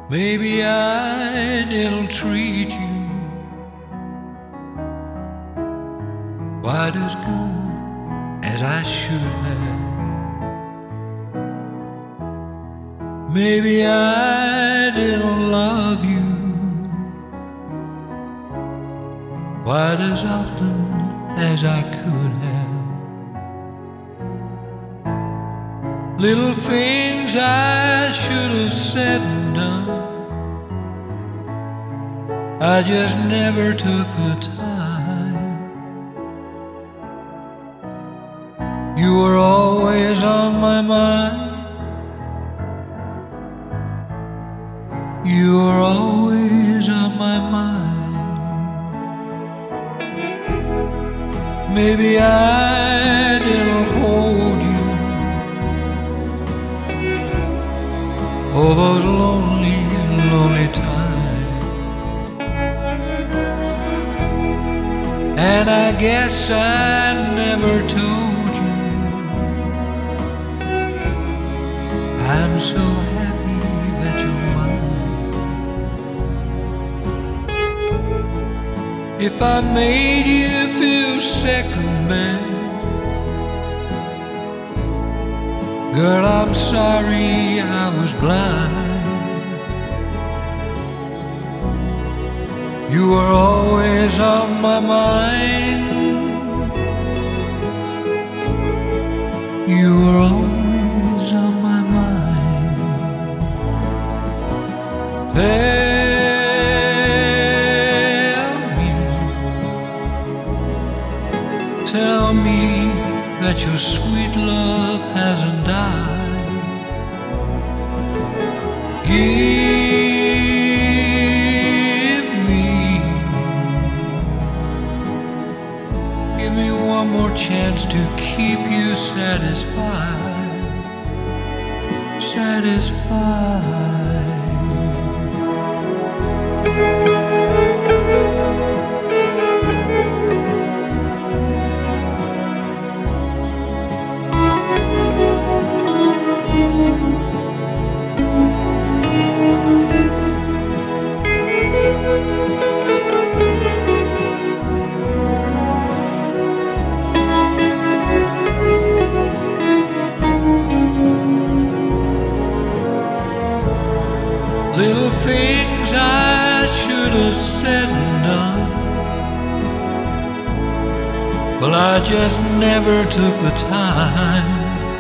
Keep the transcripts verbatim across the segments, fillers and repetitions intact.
Maybe I didn't treat you quite as good as I should have. Maybe I didn't love you quite as often as I could have. Little things I should have said and done, I just never took the time. You were always on my mind. You were always on my mind. Maybe I didn't hold you all those lonely, lonely times, and I guess I never told you I'm so happy that you're mine. If I made you feel second best, girl, I'm sorry I was blind. You were always on my mind. You were always on my mind. Tell me, tell me that your sweet love hasn't died. Give me, give me one more chance to keep you satisfied, satisfied. Little things I should have said and done, well, I just never took the time.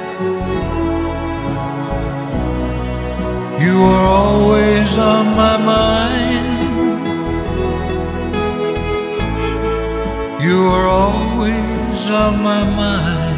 You were always on my mind. You were always on my mind.